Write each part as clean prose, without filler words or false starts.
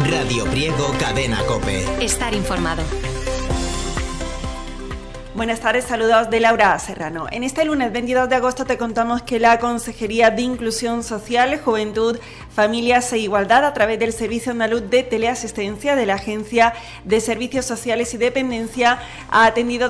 Radio Priego, Cadena COPE. Estar informado. Buenas tardes, saludos de Laura Serrano. En este lunes 22 de agosto te contamos que la Consejería de Inclusión Social, Juventud, Familias e Igualdad, a través del Servicio Andaluz de Teleasistencia de la Agencia de Servicios Sociales y Dependencia, ha atendido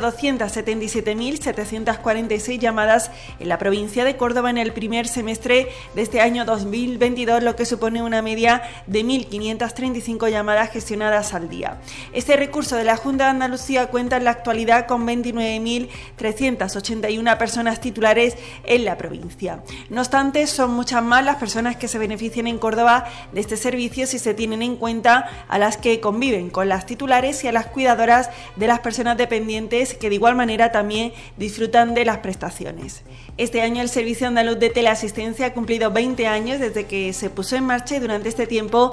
207.746 llamadas en la provincia de Córdoba en el primer semestre de este año 2022, lo que supone una media de 1.535 llamadas gestionadas al día. Este recurso de la Junta de Andalucía cuenta en la actualidad con 29.381 personas titulares en la provincia. No obstante, son muchas más las personas que se benefician en Córdoba de este servicio si se tienen en cuenta a las que conviven con las titulares y a las cuidadoras de las personas dependientes, que de igual manera también disfrutan de las prestaciones. Este año el Servicio Andaluz de Teleasistencia ha cumplido 20 años desde que se puso en marcha y durante este tiempo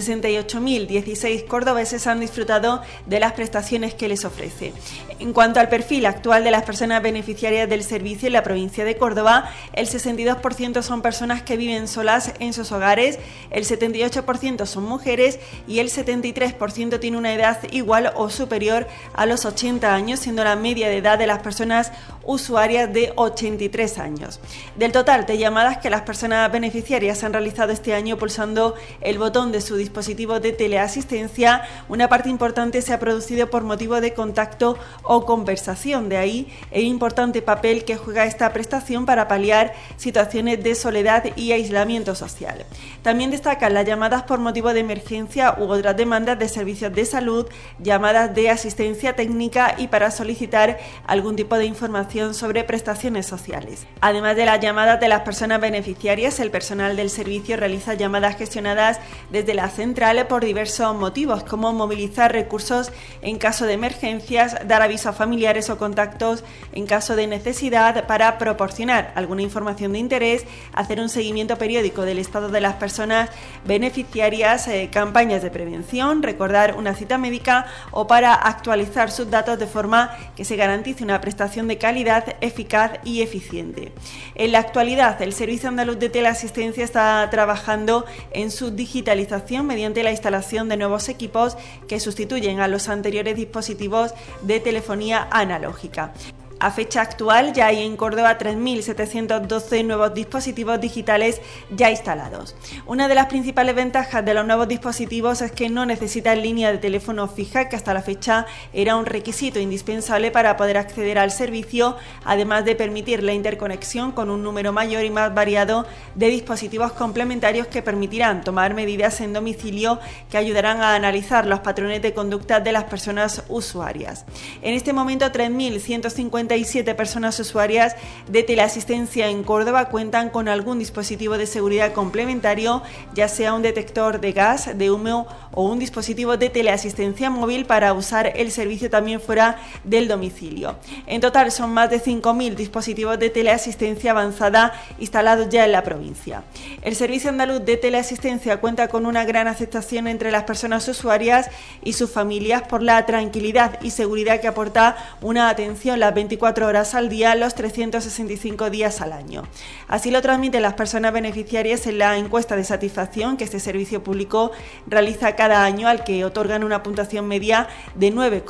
68.016 cordobeses han disfrutado de las prestaciones que les ofrece. En cuanto al perfil actual de las personas beneficiarias del servicio en la provincia de Córdoba, el 62% son personas que viven solas en sus hogares, el 78% son mujeres y el 73% tiene una edad igual o superior a los 80 años, siendo la media de edad de las personas usuarias de 83 años. Del total de llamadas que las personas beneficiarias han realizado este año pulsando el botón de su dispositivo de teleasistencia, una parte importante se ha producido por motivo de contacto o conversación. De ahí el importante papel que juega esta prestación para paliar situaciones de soledad y aislamiento social. También destacan las llamadas por motivo de emergencia u otras demandas de servicios de salud, llamadas de asistencia técnica y para solicitar algún tipo de información sobre prestaciones sociales. Además de las llamadas de las personas beneficiarias, el personal del servicio realiza llamadas gestionadas desde la central por diversos motivos, como movilizar recursos en caso de emergencias, dar aviso a familiares o contactos en caso de necesidad, para proporcionar alguna información de interés, hacer un seguimiento periódico del estado de las personas beneficiarias, campañas de prevención, recordar una cita médica o para actualizar sus datos de forma que se garantice una prestación de calidad, eficaz y eficiente. En la actualidad, el Servicio Andaluz de Teleasistencia está trabajando en su digitalización mediante la instalación de nuevos equipos que sustituyen a los anteriores dispositivos de telefonía analógica. A fecha actual ya hay en Córdoba 3.712 nuevos dispositivos digitales ya instalados. Una de las principales ventajas de los nuevos dispositivos es que no necesitan línea de teléfono fija, que hasta la fecha era un requisito indispensable para poder acceder al servicio, además de permitir la interconexión con un número mayor y más variado de dispositivos complementarios que permitirán tomar medidas en domicilio que ayudarán a analizar los patrones de conducta de las personas usuarias. En este momento 3.157 personas usuarias de teleasistencia en Córdoba cuentan con algún dispositivo de seguridad complementario, ya sea un detector de gas, de humo o un dispositivo de teleasistencia móvil para usar el servicio también fuera del domicilio. En total son más de 5.000 dispositivos de teleasistencia avanzada instalados ya en la provincia. El Servicio Andaluz de Teleasistencia cuenta con una gran aceptación entre las personas usuarias y sus familias por la tranquilidad y seguridad que aporta una atención las 24 horas al día, los 365 días al año. Así lo transmiten las personas beneficiarias en la encuesta de satisfacción que este servicio público realiza cada año, al que otorgan una puntuación media de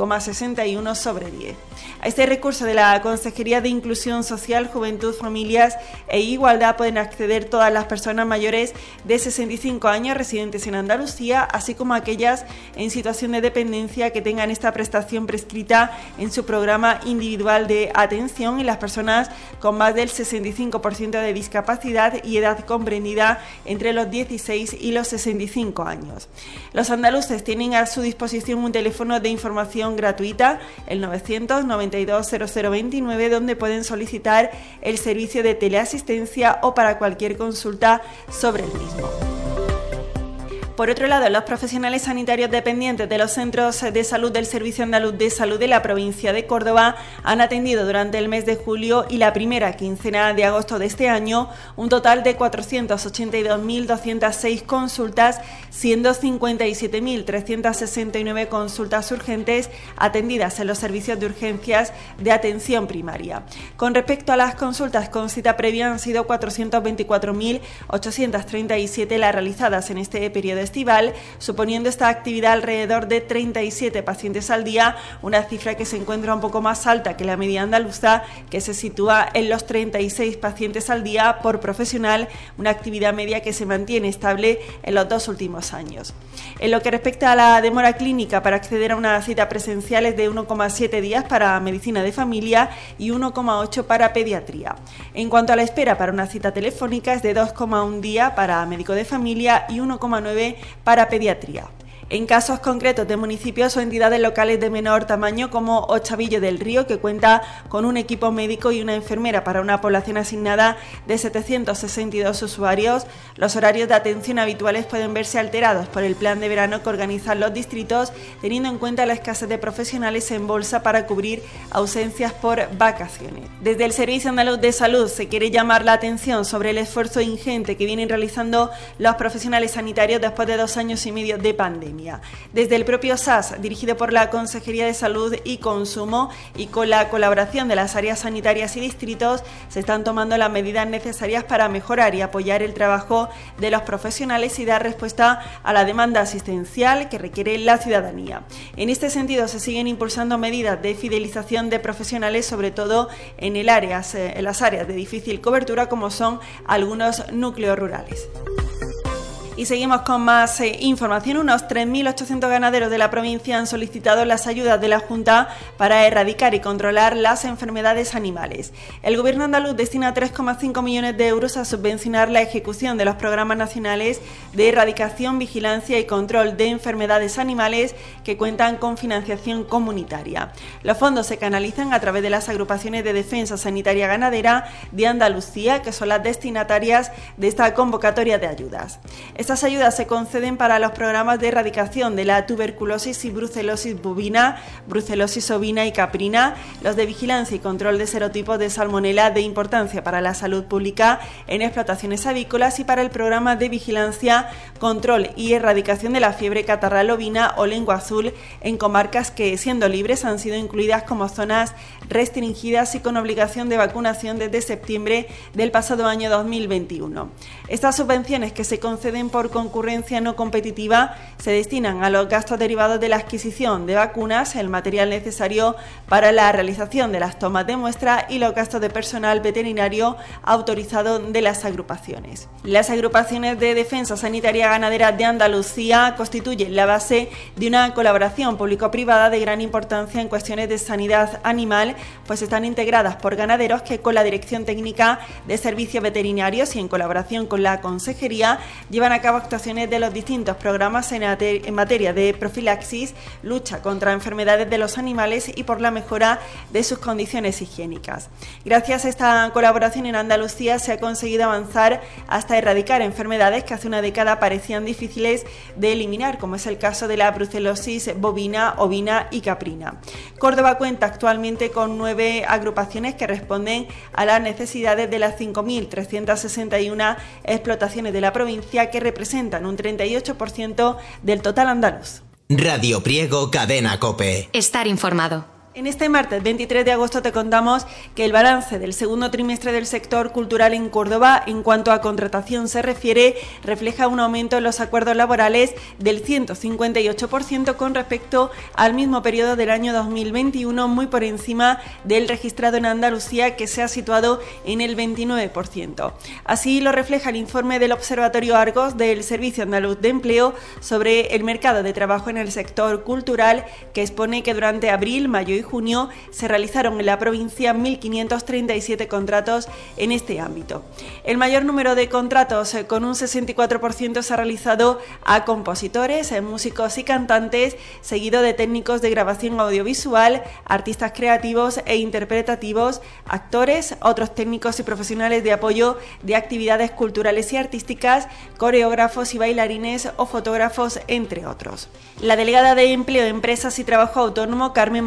9,61 sobre 10. A este recurso de la Consejería de Inclusión Social, Juventud, Familias e Igualdad pueden acceder todas las personas mayores de 65 años residentes en Andalucía, así como aquellas en situación de dependencia que tengan esta prestación prescrita en su programa individual de atención, y las personas con más del 65% de discapacidad y edad comprendida entre los 16 y los 65 años. Los andaluces tienen a su disposición un teléfono de información gratuita, el 992-0029, donde pueden solicitar el servicio de teleasistencia o para cualquier consulta sobre el mismo. Por otro lado, los profesionales sanitarios dependientes de los centros de salud del Servicio Andaluz de Salud de la provincia de Córdoba han atendido durante el mes de julio y la primera quincena de agosto de este año un total de 482.206 consultas, siendo 57.369 consultas urgentes atendidas en los servicios de urgencias de atención primaria. Con respecto a las consultas con cita previa, han sido 424.837 las realizadas en este periodo estival, suponiendo esta actividad alrededor de 37 pacientes al día, una cifra que se encuentra un poco más alta que la media andaluza, que se sitúa en los 36 pacientes al día por profesional, una actividad media que se mantiene estable en los 2 últimos años. En lo que respecta a la demora clínica para acceder a una cita presencial es de 1,7 días para medicina de familia y 1,8 para pediatría. En cuanto a la espera para una cita telefónica es de 2,1 día para médico de familia y 1,9 para pediatría. En casos concretos de municipios o entidades locales de menor tamaño como Ochavillo del Río, que cuenta con un equipo médico y una enfermera para una población asignada de 762 usuarios, los horarios de atención habituales pueden verse alterados por el plan de verano que organizan los distritos, teniendo en cuenta la escasez de profesionales en bolsa para cubrir ausencias por vacaciones. Desde el Servicio Andaluz de Salud se quiere llamar la atención sobre el esfuerzo ingente que vienen realizando los profesionales sanitarios después de 2 años y medio de pandemia. Desde el propio SAS, dirigido por la Consejería de Salud y Consumo y con la colaboración de las áreas sanitarias y distritos, se están tomando las medidas necesarias para mejorar y apoyar el trabajo de los profesionales y dar respuesta a la demanda asistencial que requiere la ciudadanía. En este sentido, se siguen impulsando medidas de fidelización de profesionales, sobre todo en las áreas de difícil cobertura, como son algunos núcleos rurales. Y seguimos con más información. Unos 3.800 ganaderos de la provincia han solicitado las ayudas de la Junta para erradicar y controlar las enfermedades animales. El Gobierno andaluz destina 3,5 millones de euros a subvencionar la ejecución de los programas nacionales de erradicación, vigilancia y control de enfermedades animales que cuentan con financiación comunitaria. Los fondos se canalizan a través de las agrupaciones de defensa sanitaria ganadera de Andalucía, que son las destinatarias de esta convocatoria de ayudas. Estas ayudas se conceden para los programas de erradicación de la tuberculosis y brucelosis bovina, brucelosis ovina y caprina, los de vigilancia y control de serotipos de salmonela de importancia para la salud pública en explotaciones avícolas y para el programa de vigilancia, control y erradicación de la fiebre catarral ovina o lengua azul en comarcas que, siendo libres, han sido incluidas como zonas restringidas y con obligación de vacunación desde septiembre del pasado año 2021. Estas subvenciones, que se conceden por concurrencia no competitiva, se destinan a los gastos derivados de la adquisición de vacunas, el material necesario para la realización de las tomas de muestra y los gastos de personal veterinario autorizado de las agrupaciones. Las agrupaciones de defensa sanitaria ganadera de Andalucía constituyen la base de una colaboración público-privada de gran importancia en cuestiones de sanidad animal, pues están integradas por ganaderos que, con la Dirección Técnica de Servicios Veterinarios y en colaboración con la Consejería, llevan a cabo actuaciones de los distintos programas en materia de profilaxis, lucha contra enfermedades de los animales y por la mejora de sus condiciones higiénicas. Gracias a esta colaboración en Andalucía se ha conseguido avanzar hasta erradicar enfermedades que hace una década parecían difíciles de eliminar, como es el caso de la brucelosis bovina, ovina y caprina. Córdoba cuenta actualmente con 9 agrupaciones que responden a las necesidades de las 5.361 explotaciones de la provincia, que representan un 38% del total andaluz. Radio Priego, Cadena COPE. Estar informado. En este martes 23 de agosto te contamos que el balance del segundo trimestre del sector cultural en Córdoba, en cuanto a contratación se refiere, refleja un aumento en los acuerdos laborales del 158% con respecto al mismo periodo del año 2021, muy por encima del registrado en Andalucía, que se ha situado en el 29%. Así lo refleja el informe del Observatorio Argos del Servicio Andaluz de Empleo sobre el mercado de trabajo en el sector cultural, que expone que durante abril, mayo y junio se realizaron en la provincia 1.537 contratos en este ámbito. El mayor número de contratos, con un 64%, se ha realizado a compositores, músicos y cantantes, seguido de técnicos de grabación audiovisual, artistas creativos e interpretativos, actores, otros técnicos y profesionales de apoyo de actividades culturales y artísticas, coreógrafos y bailarines o fotógrafos, entre otros. La delegada de Empleo, Empresas y Trabajo Autónomo, Carmen Martínez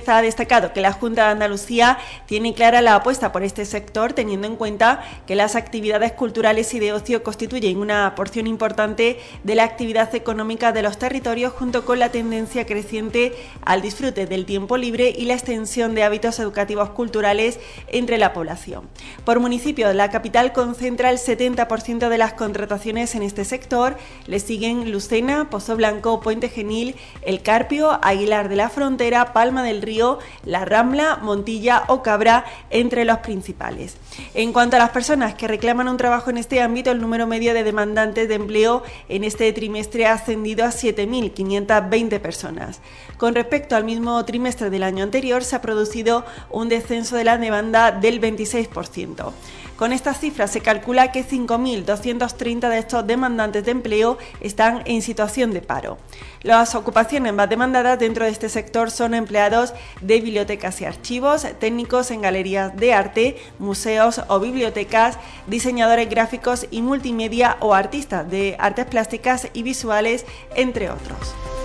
Cereza ha destacado que la Junta de Andalucía tiene clara la apuesta por este sector, teniendo en cuenta que las actividades culturales y de ocio constituyen una porción importante de la actividad económica de los territorios, junto con la tendencia creciente al disfrute del tiempo libre y la extensión de hábitos educativos culturales entre la población. Por municipio, la capital concentra el 70% de las contrataciones en este sector, le siguen Lucena, Pozo Blanco, Puente Genil, El Carpio, Aguilar de la Frontera, Palma del Río, La Rambla, Montilla o Cabra, entre los principales. En cuanto a las personas que reclaman un trabajo en este ámbito, el número medio de demandantes de empleo en este trimestre ha ascendido a 7.520 personas. Con respecto al mismo trimestre del año anterior, se ha producido un descenso de la demanda del 26%. Con estas cifras se calcula que 5.230 de estos demandantes de empleo están en situación de paro. Las ocupaciones más demandadas dentro de este sector son empleados de bibliotecas y archivos, técnicos en galerías de arte, museos o bibliotecas, diseñadores gráficos y multimedia o artistas de artes plásticas y visuales, entre otros.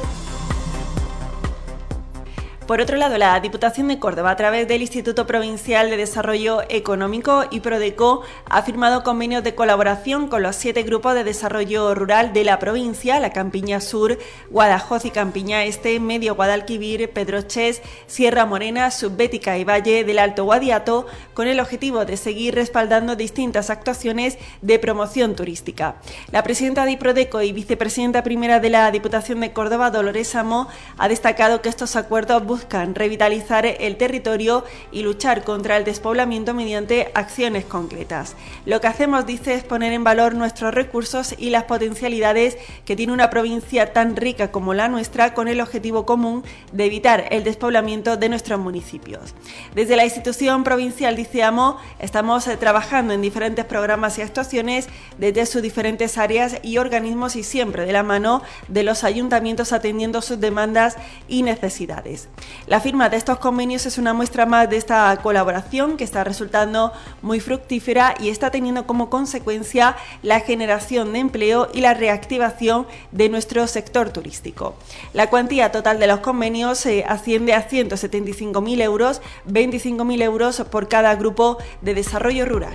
Por otro lado, la Diputación de Córdoba, a través del Instituto Provincial de Desarrollo Económico y Prodeco, ha firmado convenios de colaboración con los 7 grupos de desarrollo rural de la provincia: la Campiña Sur, Guadajoz y Campiña Este, Medio Guadalquivir, Pedroches, Sierra Morena, Subbética y Valle del Alto Guadiato, con el objetivo de seguir respaldando distintas actuaciones de promoción turística. La presidenta de Prodeco y vicepresidenta primera de la Diputación de Córdoba, Dolores Amo, ha destacado que estos acuerdos buscan revitalizar el territorio y luchar contra el despoblamiento mediante acciones concretas. Lo que hacemos, dice, es poner en valor nuestros recursos y las potencialidades que tiene una provincia tan rica como la nuestra, con el objetivo común de evitar el despoblamiento de nuestros municipios. Desde la institución provincial, dice Amo, estamos trabajando en diferentes programas y actuaciones desde sus diferentes áreas y organismos, y siempre de la mano de los ayuntamientos, atendiendo sus demandas y necesidades. La firma de estos convenios es una muestra más de esta colaboración, que está resultando muy fructífera y está teniendo como consecuencia la generación de empleo y la reactivación de nuestro sector turístico. La cuantía total de los convenios asciende a 175.000 euros, 25.000 euros por cada grupo de desarrollo rural.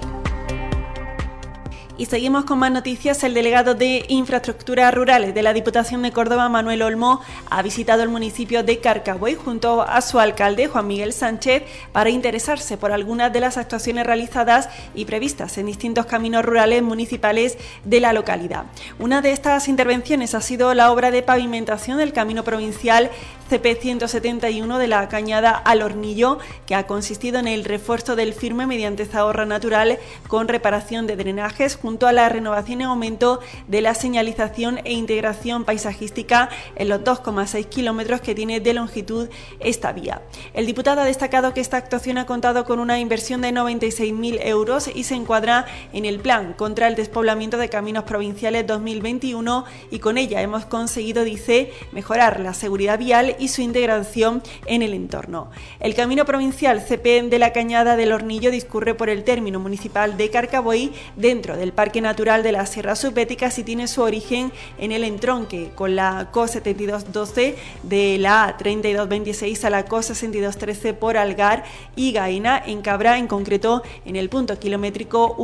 Y seguimos con más noticias. El delegado de Infraestructuras Rurales de la Diputación de Córdoba, Manuel Olmo, ha visitado el municipio de Carcabuey junto a su alcalde, Juan Miguel Sánchez, para interesarse por algunas de las actuaciones realizadas y previstas en distintos caminos rurales municipales de la localidad. Una de estas intervenciones ha sido la obra de pavimentación del camino provincial CP 171 de la Cañada al Hornillo, que ha consistido en el refuerzo del firme mediante zahorra natural con reparación de drenajes, junto a la renovación y aumento de la señalización e integración paisajística en los 2,6 kilómetros que tiene de longitud esta vía. El diputado ha destacado que esta actuación ha contado con una inversión de 96.000 euros y se encuadra en el Plan contra el Despoblamiento de Caminos Provinciales 2021, y con ella hemos conseguido, dice, mejorar la seguridad vial y su integración en el entorno. El camino provincial CP de la Cañada del Hornillo discurre por el término municipal de Carcabuey, dentro del Parque Natural de las Sierras Subbéticas, y tiene su origen en el entronque con la CO 7212 de la 3226 a la CO 6213 por Algar y Gaena, en Cabra, en concreto en el punto kilométrico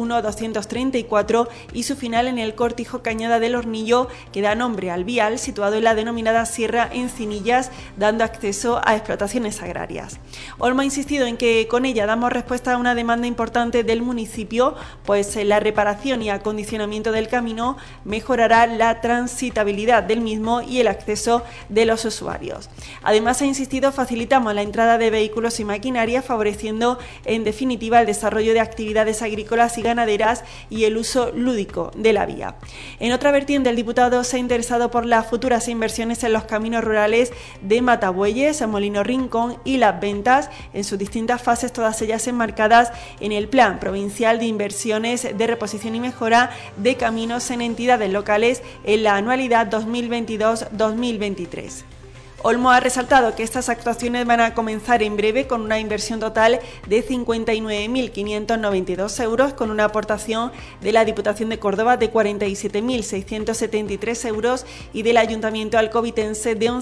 1.234, y su final en el cortijo Cañada del Hornillo, que da nombre al vial situado en la denominada Sierra Encinillas, dando acceso a explotaciones agrarias. Olmo ha insistido en que con ella damos respuesta a una demanda importante del municipio, pues la reparación y acondicionamiento del camino mejorará la transitabilidad del mismo y el acceso de los usuarios. Además, ha insistido, facilitamos la entrada de vehículos y maquinaria, favoreciendo en definitiva el desarrollo de actividades agrícolas y ganaderas y el uso lúdico de la vía. En otra vertiente, el diputado se ha interesado por las futuras inversiones en los caminos rurales de Matabueyes, Molino Rincón y Las Ventas, en sus distintas fases, todas ellas enmarcadas en el Plan Provincial de Inversiones de Reposición y Mejora de Caminos en entidades locales en la anualidad 2022-2023. Olmo ha resaltado que estas actuaciones van a comenzar en breve con una inversión total de 59.592 euros, con una aportación de la Diputación de Córdoba de 47.673 euros y del Ayuntamiento alcovitense de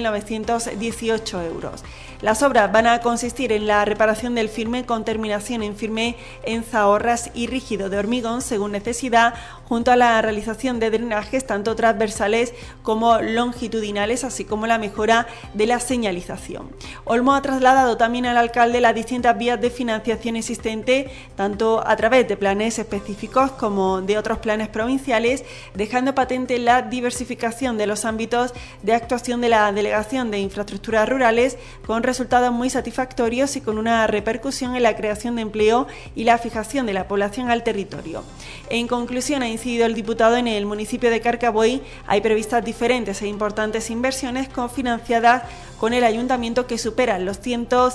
11.918 euros. Las obras van a consistir en la reparación del firme con terminación en firme en zahorras y rígido de hormigón según necesidad, junto a la realización de drenajes tanto transversales como longitudinales, así como la mejora de la señalización. Olmo ha trasladado también al alcalde las distintas vías de financiación existentes, tanto a través de planes específicos como de otros planes provinciales, dejando patente la diversificación de los ámbitos de actuación de la Delegación de Infraestructuras Rurales, con resultados muy satisfactorios y con una repercusión en la creación de empleo y la fijación de la población al territorio. En conclusión, ha incidido el diputado en el municipio de Carcaboy hay previstas diferentes e importantes inversiones cofinanciadas con el ayuntamiento que superan los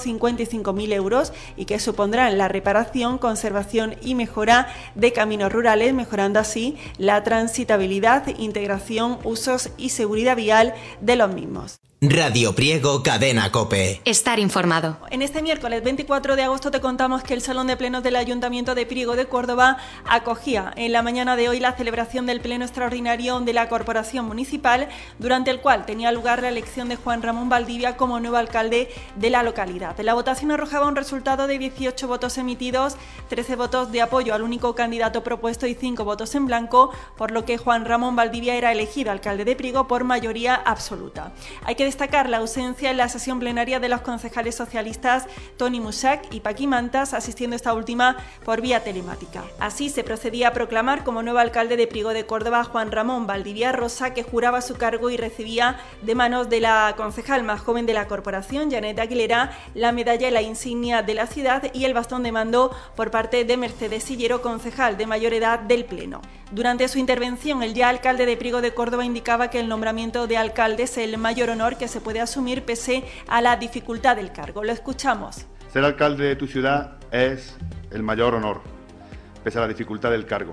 155.000 euros y que supondrán la reparación, conservación y mejora de caminos rurales, mejorando así la transitabilidad, integración, usos y seguridad vial de los mismos. Radio Priego, Cadena COPE. Estar informado. En este miércoles 24 de agosto te contamos que el Salón de Plenos del Ayuntamiento de Priego de Córdoba acogía en la mañana de hoy la celebración del Pleno Extraordinario de la Corporación Municipal, durante el cual tenía lugar la elección de Juan Ramón Valdivia como nuevo alcalde de la localidad. La votación arrojaba un resultado de 18 votos emitidos, 13 votos de apoyo al único candidato propuesto y 5 votos en blanco, por lo que Juan Ramón Valdivia era elegido alcalde de Priego por mayoría absoluta. Hay que destacar la ausencia en la sesión plenaria de los concejales socialistas Toni Musac y Paqui Mantas, asistiendo esta última por vía telemática. Así se procedía a proclamar como nuevo alcalde de Priego de Córdoba Juan Ramón Valdivia Rosa, que juraba su cargo y recibía de manos de la concejal más joven de la corporación, Janet Aguilera, la medalla y la insignia de la ciudad y el bastón de mando por parte de Mercedes Sillero, concejal de mayor edad del Pleno. Durante su intervención, el ya alcalde de Priego de Córdoba indicaba que el nombramiento de alcalde es el mayor honor que se puede asumir pese a la dificultad del cargo. Lo escuchamos. Ser alcalde de tu ciudad es el mayor honor, pese a la dificultad del cargo.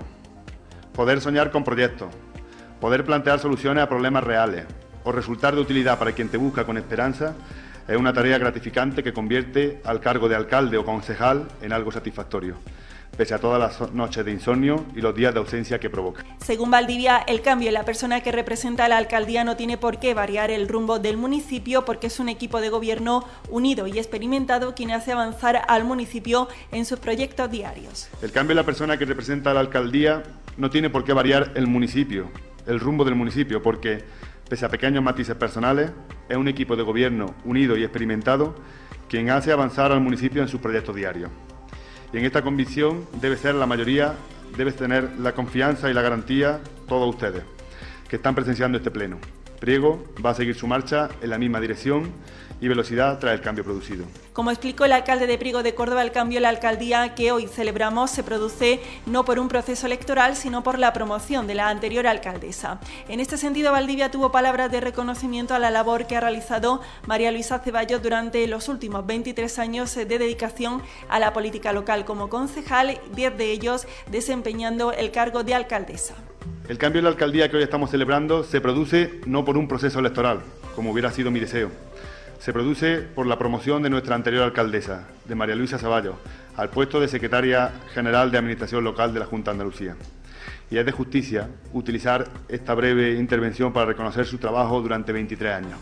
Poder soñar con proyectos, poder plantear soluciones a problemas reales o resultar de utilidad para quien te busca con esperanza es una tarea gratificante que convierte al cargo de alcalde o concejal en algo satisfactorio, pese a todas las noches de insomnio y los días de ausencia que provoca. Según Valdivia, el cambio en la persona que representa a la alcaldía no tiene por qué variar el rumbo del municipio, porque es un equipo de gobierno unido y experimentado quien hace avanzar al municipio en sus proyectos diarios. El cambio en la persona que representa a la alcaldía no tiene por qué variar el municipio, el rumbo del municipio, porque, pese a pequeños matices personales, es un equipo de gobierno unido y experimentado quien hace avanzar al municipio en sus proyectos diarios. Y en esta convicción debe ser la mayoría, debe tener la confianza y la garantía todos ustedes que están presenciando este pleno. Priego va a seguir su marcha en la misma dirección y velocidad tras el cambio producido. Como explicó el alcalde de Priego de Córdoba, el cambio en la alcaldía que hoy celebramos se produce no por un proceso electoral, sino por la promoción de la anterior alcaldesa. En este sentido, Valdivia tuvo palabras de reconocimiento a la labor que ha realizado María Luisa Ceballos durante los últimos 23 años de dedicación a la política local como concejal, 10 de ellos desempeñando el cargo de alcaldesa. El cambio en la alcaldía que hoy estamos celebrando se produce no por un proceso electoral, como hubiera sido mi deseo. Se produce por la promoción de nuestra anterior alcaldesa, de María Luisa Ceballos, al puesto de secretaria general de Administración Local de la Junta de Andalucía. Y es de justicia utilizar esta breve intervención para reconocer su trabajo durante 23 años.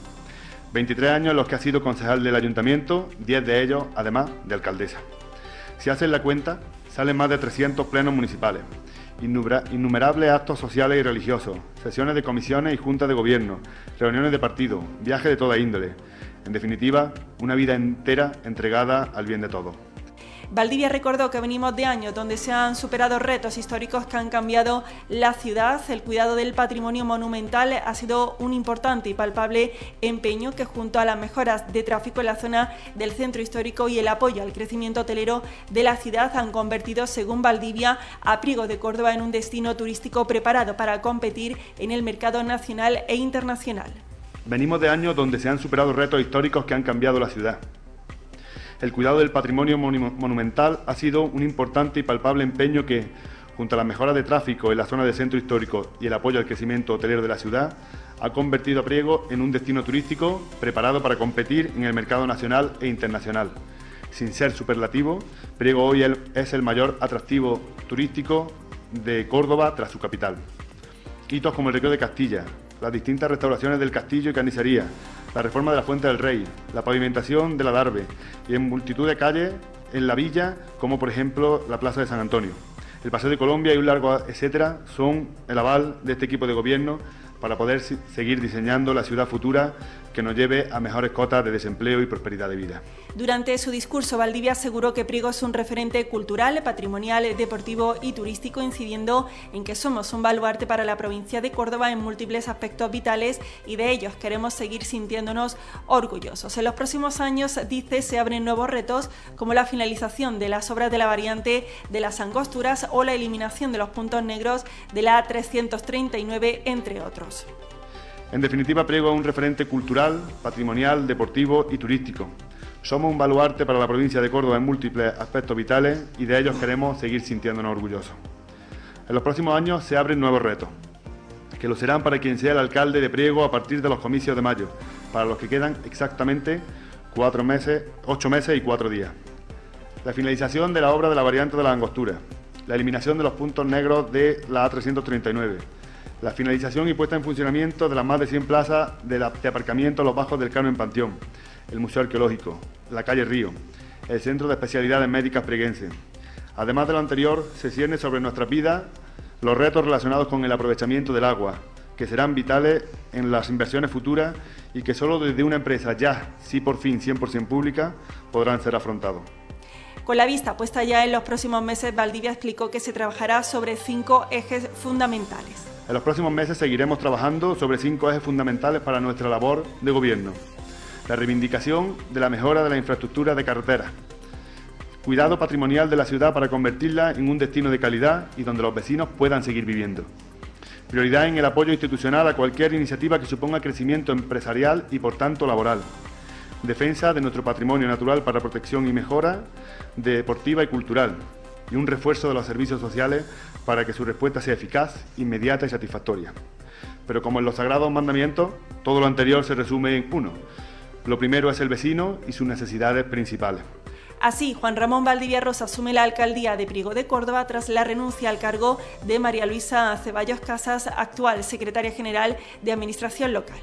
23 años en los que ha sido concejal del Ayuntamiento, 10 de ellos, además, de alcaldesa. Si hacen la cuenta, salen más de 300 plenos municipales, innumerables actos sociales y religiosos, sesiones de comisiones y juntas de gobierno, reuniones de partido, viajes de toda índole. En definitiva, una vida entera entregada al bien de todos. Valdivia recordó que venimos de años donde se han superado retos históricos que han cambiado la ciudad. El cuidado del patrimonio monumental ha sido un importante y palpable empeño que, junto a las mejoras de tráfico en la zona del centro histórico y el apoyo al crecimiento hotelero de la ciudad, han convertido, según Valdivia, a Priego de Córdoba en un destino turístico preparado para competir en el mercado nacional e internacional. Venimos de años donde se han superado retos históricos que han cambiado la ciudad. El cuidado del patrimonio monumental ha sido un importante y palpable empeño que, junto a las mejoras de tráfico en la zona del centro histórico y el apoyo al crecimiento hotelero de la ciudad, ha convertido a Priego en un destino turístico preparado para competir en el mercado nacional e internacional. Sin ser superlativo, Priego hoy es el mayor atractivo turístico de Córdoba tras su capital. Hitos como el Recreo de Castilla, las distintas restauraciones del castillo y carnicería, la reforma de la Fuente del Rey, la pavimentación de la Darbe y en multitud de calles en la villa, como por ejemplo la Plaza de San Antonio. El Paseo de Colombia y un largo etcétera son el aval de este equipo de gobierno para poder seguir diseñando la ciudad futura que nos lleve a mejores cotas de desempleo y prosperidad de vida. Durante su discurso, Valdivia aseguró que Priego es un referente cultural, patrimonial, deportivo y turístico, incidiendo en que somos un baluarte para la provincia de Córdoba en múltiples aspectos vitales y de ellos queremos seguir sintiéndonos orgullosos. En los próximos años, dice, se abren nuevos retos como la finalización de las obras de la variante de las Angosturas o la eliminación de los puntos negros de la A339, entre otros. En definitiva, Priego es un referente cultural, patrimonial, deportivo y turístico. Somos un baluarte para la provincia de Córdoba en múltiples aspectos vitales y de ellos queremos seguir sintiéndonos orgullosos. En los próximos años se abren nuevos retos, que lo serán para quien sea el alcalde de Priego a partir de los comicios de mayo, para los que quedan exactamente 8 meses y 4 días. La finalización de la obra de la variante de la Angostura, la eliminación de los puntos negros de la A339, la finalización y puesta en funcionamiento de las más de 100 plazas de aparcamiento a los bajos del Carmen Panteón, el Museo Arqueológico, la calle Río, el Centro de Especialidades Médicas Prieguense. Además de lo anterior, se cierne sobre nuestras vidas los retos relacionados con el aprovechamiento del agua, que serán vitales en las inversiones futuras y que solo desde una empresa ya, sí por fin 100% pública, podrán ser afrontados. Con la vista puesta ya en los próximos meses, Valdivia explicó que se trabajará sobre 5 ejes fundamentales. En los próximos meses seguiremos trabajando sobre 5 ejes fundamentales para nuestra labor de gobierno. La reivindicación de la mejora de la infraestructura de carreteras. Cuidado patrimonial de la ciudad para convertirla en un destino de calidad y donde los vecinos puedan seguir viviendo. Prioridad en el apoyo institucional a cualquier iniciativa que suponga crecimiento empresarial y por tanto laboral. Defensa de nuestro patrimonio natural para protección y mejora deportiva y cultural. Y un refuerzo de los servicios sociales para que su respuesta sea eficaz, inmediata y satisfactoria. Pero como en los sagrados mandamientos, todo lo anterior se resume en uno. Lo primero es el vecino y sus necesidades principales. Así, Juan Ramón Valdivia Rosa asume la alcaldía de Priego de Córdoba tras la renuncia al cargo de María Luisa Ceballos Casas, actual secretaria general de Administración Local.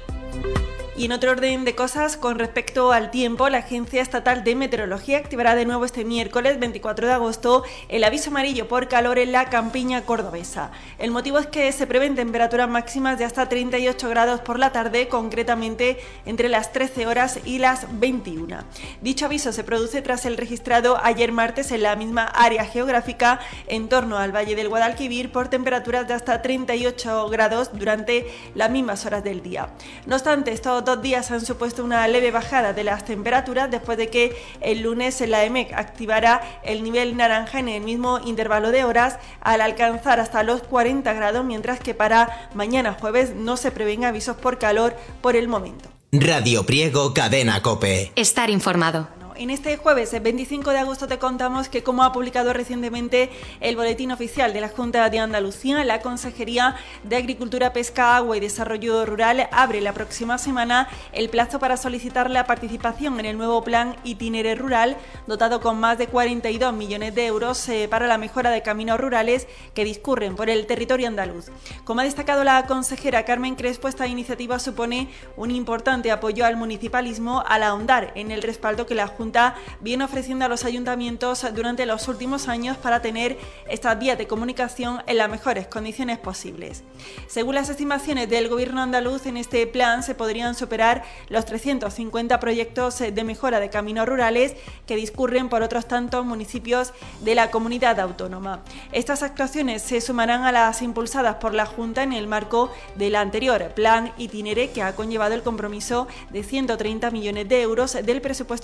Y en otro orden de cosas, con respecto al tiempo, la Agencia Estatal de Meteorología activará de nuevo este miércoles 24 de agosto el aviso amarillo por calor en la campiña cordobesa. El motivo es que se prevén temperaturas máximas de hasta 38 grados por la tarde, concretamente entre las 13 horas y las 21. Dicho aviso se produce tras el registrado ayer martes en la misma área geográfica en torno al Valle del Guadalquivir por temperaturas de hasta 38 grados durante las mismas horas del día. No obstante, estos 2 días han supuesto una leve bajada de las temperaturas después de que el lunes la EMET activara el nivel naranja en el mismo intervalo de horas al alcanzar hasta los 40 grados, mientras que para mañana jueves no se prevén avisos por calor por el momento. Radio Priego, Cadena COPE. Estar informado. En este jueves, el 25 de agosto, te contamos que, como ha publicado recientemente el Boletín Oficial de la Junta de Andalucía, la Consejería de Agricultura, Pesca, Agua y Desarrollo Rural abre la próxima semana el plazo para solicitar la participación en el nuevo Plan Itinere Rural, dotado con más de 42 millones de euros para la mejora de caminos rurales que discurren por el territorio andaluz. Como ha destacado la consejera Carmen Crespo, esta iniciativa supone un importante apoyo al municipalismo al ahondar en el respaldo que la Junta viene ofreciendo a los ayuntamientos durante los últimos años para tener estas vías de comunicación en las mejores condiciones posibles. Según las estimaciones del Gobierno andaluz, en este plan se podrían superar los 350 proyectos de mejora de caminos rurales que discurren por otros tantos municipios de la comunidad autónoma. Estas actuaciones se sumarán a las impulsadas por la Junta en el marco del anterior Plan Itinere, que ha conllevado el compromiso de 130 millones de euros del presupuesto del programa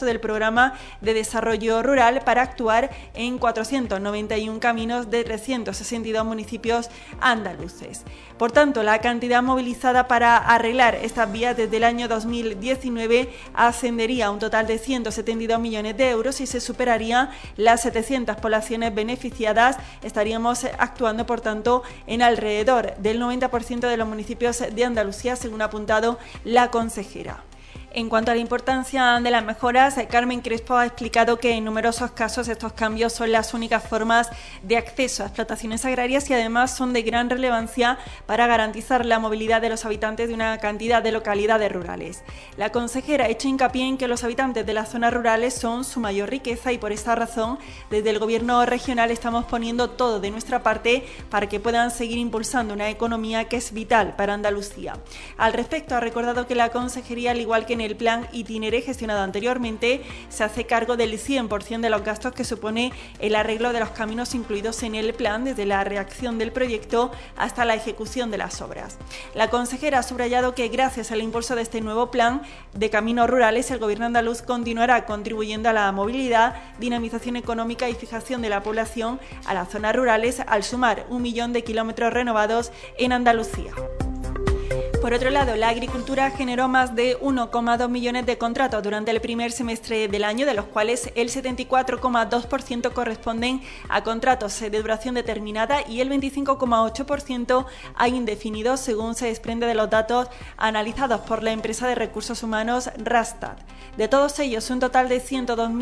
programa de desarrollo rural para actuar en 491 caminos de 362 municipios andaluces. Por tanto, la cantidad movilizada para arreglar estas vías desde el año 2019 ascendería a un total de 172 millones de euros y se superaría las 700 poblaciones beneficiadas. Estaríamos actuando, por tanto, en alrededor del 90% de los municipios de Andalucía, según ha apuntado la consejera. En cuanto a la importancia de las mejoras, Carmen Crespo ha explicado que en numerosos casos estos cambios son las únicas formas de acceso a explotaciones agrarias y además son de gran relevancia para garantizar la movilidad de los habitantes de una cantidad de localidades rurales. La consejera ha hecho hincapié en que los habitantes de las zonas rurales son su mayor riqueza y por esta razón desde el Gobierno regional estamos poniendo todo de nuestra parte para que puedan seguir impulsando una economía que es vital para Andalucía. Al respecto ha recordado que la consejería, al igual que en el plan Itinere gestionado anteriormente, se hace cargo del 100% de los gastos que supone el arreglo de los caminos incluidos en el plan, desde la redacción del proyecto hasta la ejecución de las obras. La consejera ha subrayado que gracias al impulso de este nuevo plan de caminos rurales, el Gobierno andaluz continuará contribuyendo a la movilidad, dinamización económica y fijación de la población a las zonas rurales al sumar 1 millón de kilómetros renovados en Andalucía. Por otro lado, la agricultura generó más de 1,2 millones de contratos durante el primer semestre del año, de los cuales el 74,2% corresponden a contratos de duración determinada y el 25,8% a indefinidos, según se desprende de los datos analizados por la empresa de recursos humanos Rastad. De todos ellos, un total de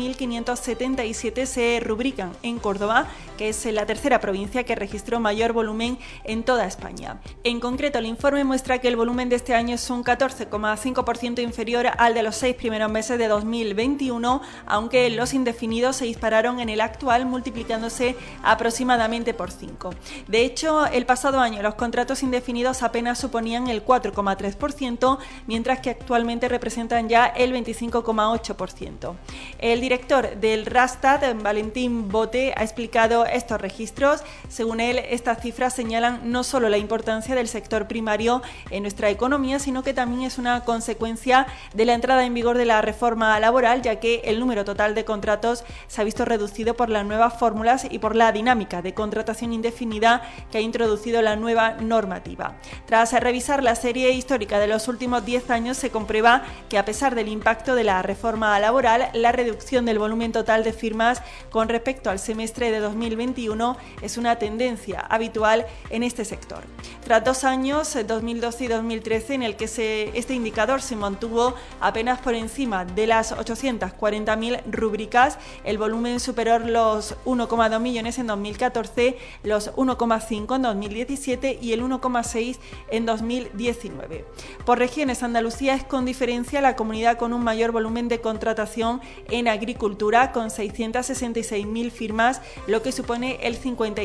102.577 se rubrican en Córdoba, que es la tercera provincia que registró mayor volumen en toda España. En concreto, el informe muestra que el volumen de este año es un 14,5% inferior al de los 6 primeros meses de 2021, aunque los indefinidos se dispararon en el actual, multiplicándose aproximadamente por 5. De hecho, el pasado año los contratos indefinidos apenas suponían el 4,3%, mientras que actualmente representan ya el 25,8%. El director del Rastad, Valentín Bote, ha explicado estos registros. Según él, estas cifras señalan no solo la importancia del sector primario en nuestra economía, sino que también es una consecuencia de la entrada en vigor de la reforma laboral, ya que el número total de contratos se ha visto reducido por las nuevas fórmulas y por la dinámica de contratación indefinida que ha introducido la nueva normativa. Tras revisar la serie histórica de los últimos 10 años, se comprueba que a pesar del impacto de la reforma laboral, la reducción del volumen total de firmas con respecto al semestre de 2021 es una tendencia habitual en este sector. Tras 2 años, 2012 y 2013, en el que este indicador se mantuvo apenas por encima de las 840.000 rúbricas, el volumen superó los 1,2 millones en 2014, los 1,5 en 2017 y el 1,6 en 2019. Por regiones, Andalucía es con diferencia la comunidad con un mayor volumen de contratación en agricultura, con 666.000 firmas, lo que supone el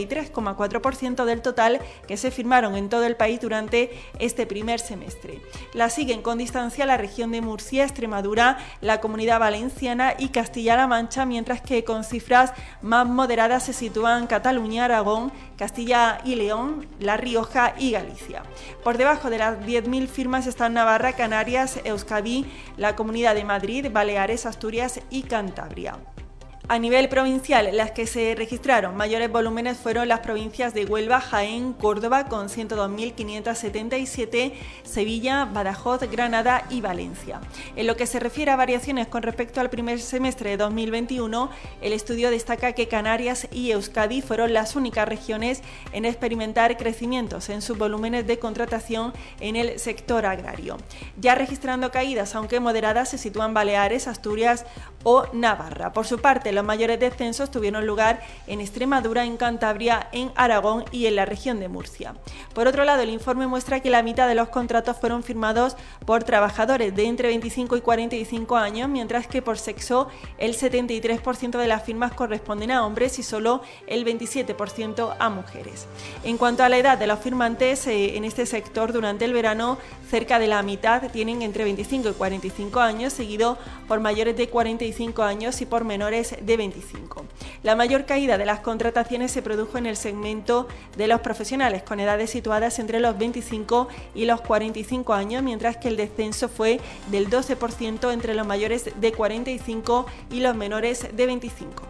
53,4% del total que se firmaron en todo el país durante este primer semestre. La siguen con distancia la región de Murcia, Extremadura, la Comunidad Valenciana y Castilla-La Mancha, mientras que con cifras más moderadas se sitúan Cataluña, Aragón, Castilla y León, La Rioja y Galicia. Por debajo de las 10.000 firmas están Navarra, Canarias, Euskadi, la Comunidad de Madrid, Baleares, Asturias y Cantabria. A nivel provincial, las que se registraron mayores volúmenes fueron las provincias de Huelva, Jaén, Córdoba con 102.577, Sevilla, Badajoz, Granada y Valencia. En lo que se refiere a variaciones con respecto al primer semestre de 2021, el estudio destaca que Canarias y Euskadi fueron las únicas regiones en experimentar crecimientos en sus volúmenes de contratación en el sector agrario. Ya registrando caídas, aunque moderadas, se sitúan Baleares, Asturias o Navarra. Por su parte, los mayores descensos tuvieron lugar en Extremadura, en Cantabria, en Aragón y en la región de Murcia. Por otro lado, el informe muestra que la mitad de los contratos fueron firmados por trabajadores de entre 25 y 45 años, mientras que por sexo el 73% de las firmas corresponden a hombres y solo el 27% a mujeres. En cuanto a la edad de los firmantes, en este sector durante el verano cerca de la mitad tienen entre 25 y 45 años, seguido por mayores de 45 años y por menores de 25. La mayor caída de las contrataciones se produjo en el segmento de los profesionales con edades situadas entre los 25 y los 45 años, mientras que el descenso fue del 12% entre los mayores de 45 y los menores de 25.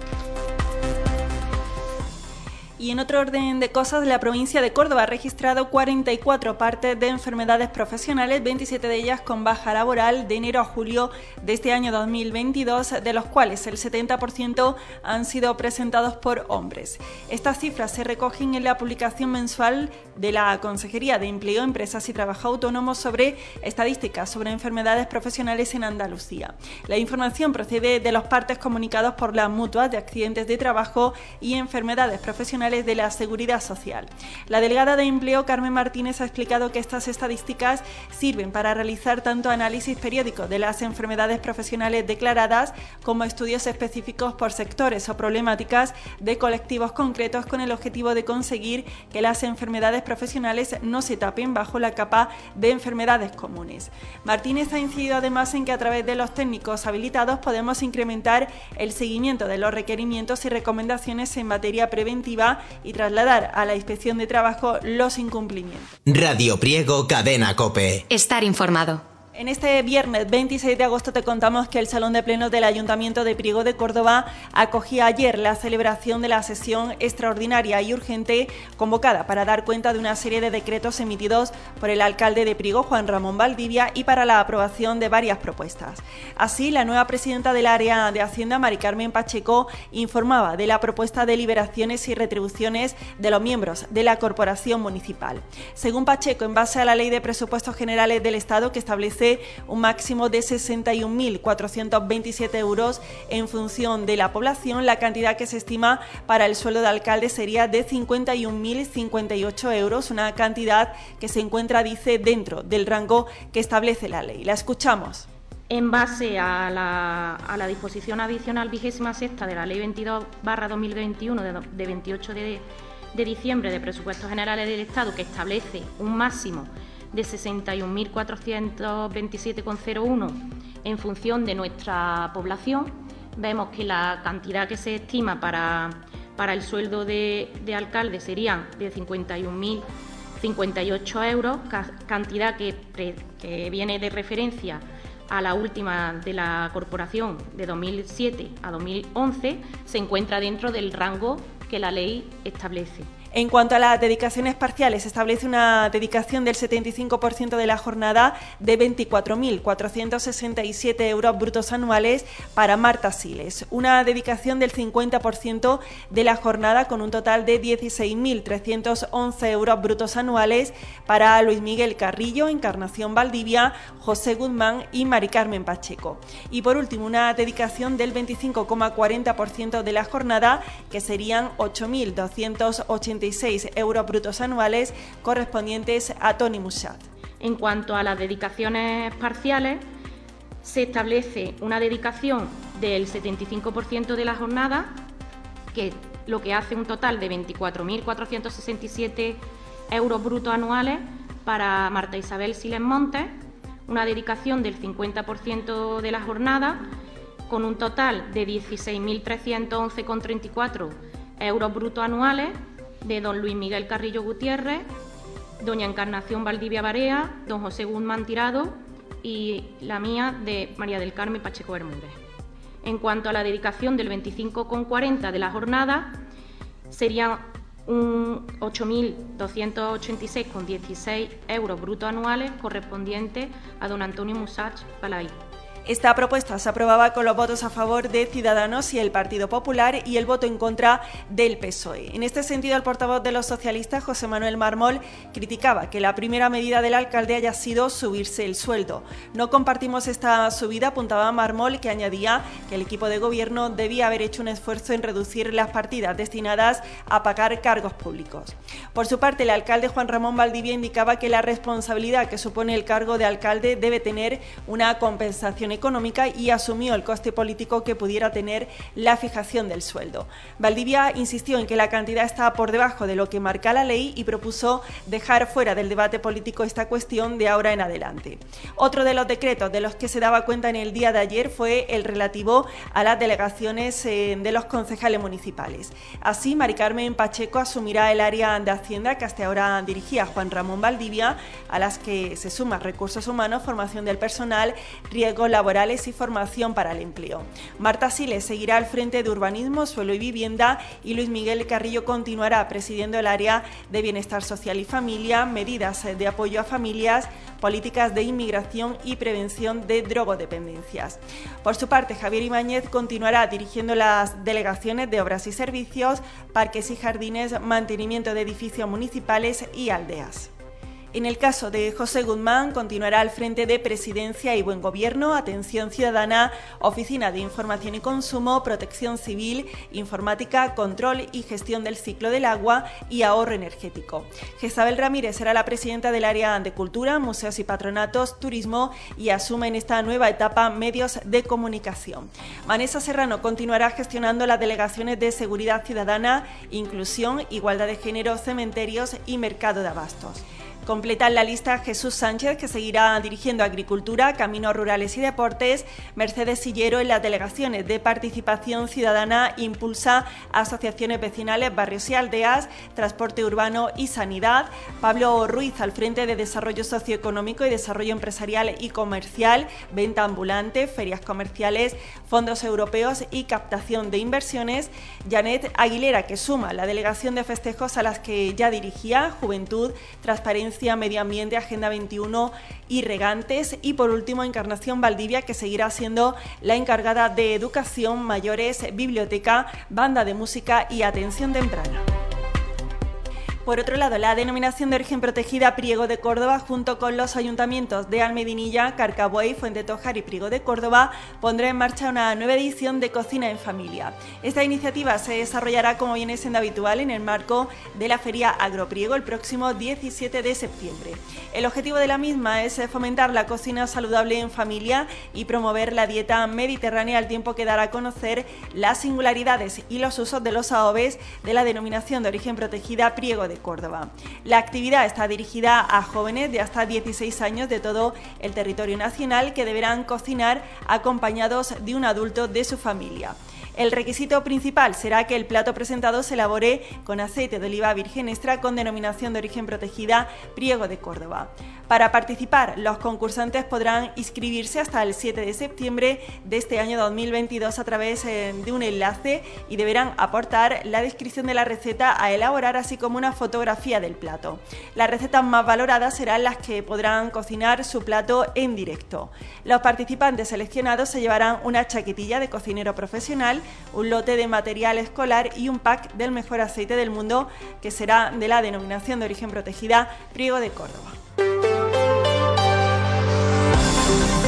Y en otro orden de cosas, la provincia de Córdoba ha registrado 44 partes de enfermedades profesionales, 27 de ellas con baja laboral de enero a julio de este año 2022, de los cuales el 70% han sido presentados por hombres. Estas cifras se recogen en la publicación mensual de la Consejería de Empleo, Empresas y Trabajo Autónomo sobre estadísticas sobre enfermedades profesionales en Andalucía. La información procede de los partes comunicados por las mutuas de accidentes de trabajo y enfermedades profesionales de la Seguridad Social. La delegada de Empleo, Carmen Martínez, ha explicado que estas estadísticas sirven para realizar tanto análisis periódicos de las enfermedades profesionales declaradas como estudios específicos por sectores o problemáticas de colectivos concretos con el objetivo de conseguir que las enfermedades profesionales no se tapen bajo la capa de enfermedades comunes. Martínez ha incidido además en que a través de los técnicos habilitados podemos incrementar el seguimiento de los requerimientos y recomendaciones en materia preventiva y trasladar a la Inspección de Trabajo los incumplimientos. Radio Priego, Cadena COPE. Estar informado. En este viernes 26 de agosto te contamos que el Salón de Plenos del Ayuntamiento de Priego de Córdoba acogía ayer la celebración de la sesión extraordinaria y urgente convocada para dar cuenta de una serie de decretos emitidos por el alcalde de Priego, Juan Ramón Valdivia, y para la aprobación de varias propuestas. Así, la nueva presidenta del área de Hacienda, Mari Carmen Pacheco, informaba de la propuesta de liberaciones y retribuciones de los miembros de la Corporación Municipal. Según Pacheco, en base a la Ley de Presupuestos Generales del Estado, que establece un máximo de 61.427 euros en función de la población, la cantidad que se estima para el sueldo de alcalde sería de 51.058 euros, una cantidad que se encuentra, dice, dentro del rango que establece la ley. La escuchamos. En base a la disposición adicional 26ª de la Ley 22/2021 de 28 de diciembre de Presupuestos Generales del Estado, que establece un máximo de 61.427,01 en función de nuestra población, vemos que la cantidad que se estima para el sueldo de alcalde serían de 51.058 euros, cantidad que viene de referencia a la última de la corporación de 2007 a 2011, se encuentra dentro del rango que la ley establece. En cuanto a las dedicaciones parciales, se establece una dedicación del 75% de la jornada de 24.467 euros brutos anuales para Marta Siles, una dedicación del 50% de la jornada con un total de 16.311 euros brutos anuales para Luis Miguel Carrillo, Encarnación Valdivia, José Guzmán y Mari Carmen Pacheco. Y por último, una dedicación del 25,40% de la jornada, que serían 8.286 euros brutos anuales correspondientes a Tony Mushat. En cuanto a las dedicaciones parciales, se establece una dedicación del 75% de la jornada, que lo que hace un total de 24.467 euros brutos anuales para Marta Isabel Siles Montes, una dedicación del 50% de la jornada, con un total de 16.311,34 euros brutos anuales, de don Luis Miguel Carrillo Gutiérrez, doña Encarnación Valdivia Barea, don José Guzmán Tirado y la mía de María del Carmen Pacheco Bermúdez. En cuanto a la dedicación del 25,40 de la jornada, serían 8.286,16 euros brutos anuales correspondientes a don Antonio Musach Palay. Esta propuesta se aprobaba con los votos a favor de Ciudadanos y el Partido Popular y el voto en contra del PSOE. En este sentido, el portavoz de los socialistas, José Manuel Marmol, criticaba que la primera medida del alcalde haya sido subirse el sueldo. No compartimos esta subida, apuntaba Marmol, que añadía que el equipo de gobierno debía haber hecho un esfuerzo en reducir las partidas destinadas a pagar cargos públicos. Por su parte, el alcalde Juan Ramón Valdivia indicaba que la responsabilidad que supone el cargo de alcalde debe tener una compensación económica y asumió el coste político que pudiera tener la fijación del sueldo. Valdivia insistió en que la cantidad está por debajo de lo que marca la ley y propuso dejar fuera del debate político esta cuestión de ahora en adelante. Otro de los decretos de los que se daba cuenta en el día de ayer fue el relativo a las delegaciones de los concejales municipales. Así, Mari Carmen Pacheco asumirá el área de Hacienda que hasta ahora dirigía Juan Ramón Valdivia, a las que se suman recursos humanos, formación del personal, riesgos laborales y formación para el empleo. Marta Siles seguirá al frente de Urbanismo, Suelo y Vivienda y Luis Miguel Carrillo continuará presidiendo el área de Bienestar Social y Familia, medidas de apoyo a familias, políticas de inmigración y prevención de drogodependencias. Por su parte, Javier Ibáñez continuará dirigiendo las delegaciones de Obras y Servicios, Parques y Jardines, Mantenimiento de Edificios Municipales y Aldeas. En el caso de José Guzmán, continuará al frente de Presidencia y Buen Gobierno, Atención Ciudadana, Oficina de Información y Consumo, Protección Civil, Informática, Control y Gestión del Ciclo del Agua y Ahorro Energético. Jezabel Ramírez será la presidenta del área de Cultura, Museos y Patronatos, Turismo y asume en esta nueva etapa Medios de Comunicación. Vanessa Serrano continuará gestionando las delegaciones de Seguridad Ciudadana, Inclusión, Igualdad de Género, Cementerios y Mercado de Abastos. Completan la lista Jesús Sánchez, que seguirá dirigiendo Agricultura, Caminos Rurales y Deportes, Mercedes Sillero en las delegaciones de Participación Ciudadana, Impulsa, Asociaciones Vecinales, Barrios y Aldeas, Transporte Urbano y Sanidad, Pablo Ruiz al frente de Desarrollo Socioeconómico y Desarrollo Empresarial y Comercial, Venta Ambulante, Ferias Comerciales, Fondos Europeos y Captación de Inversiones, Janet Aguilera, que suma la delegación de festejos a las que ya dirigía, Juventud, Transparencia, Medio Ambiente, Agenda 21 y Regantes, y por último Encarnación Valdivia, que seguirá siendo la encargada de Educación, Mayores, Biblioteca, Banda de Música y Atención Temprana. Por otro lado, la denominación de origen protegida Priego de Córdoba, junto con los ayuntamientos de Almedinilla, Carcabuey, Fuente Tojar y Priego de Córdoba, pondrá en marcha una nueva edición de Cocina en Familia. Esta iniciativa se desarrollará, como viene siendo habitual, en el marco de la Feria Agropriego el próximo 17 de septiembre. El objetivo de la misma es fomentar la cocina saludable en familia y promover la dieta mediterránea, al tiempo que dar a conocer las singularidades y los usos de los adoves de la denominación de origen protegida Priego de Córdoba. La actividad está dirigida a jóvenes de hasta 16 años de todo el territorio nacional, que deberán cocinar acompañados de un adulto de su familia. El requisito principal será que el plato presentado se elabore con aceite de oliva virgen extra con denominación de origen protegida Priego de Córdoba. Para participar, los concursantes podrán inscribirse hasta el 7 de septiembre de este año 2022 a través de un enlace, y deberán aportar la descripción de la receta a elaborar, así como una fotografía del plato. Las recetas más valoradas serán las que podrán cocinar su plato en directo. Los participantes seleccionados se llevarán una chaquetilla de cocinero profesional, un lote de material escolar y un pack del mejor aceite del mundo, que será de la denominación de origen protegida Priego de Córdoba.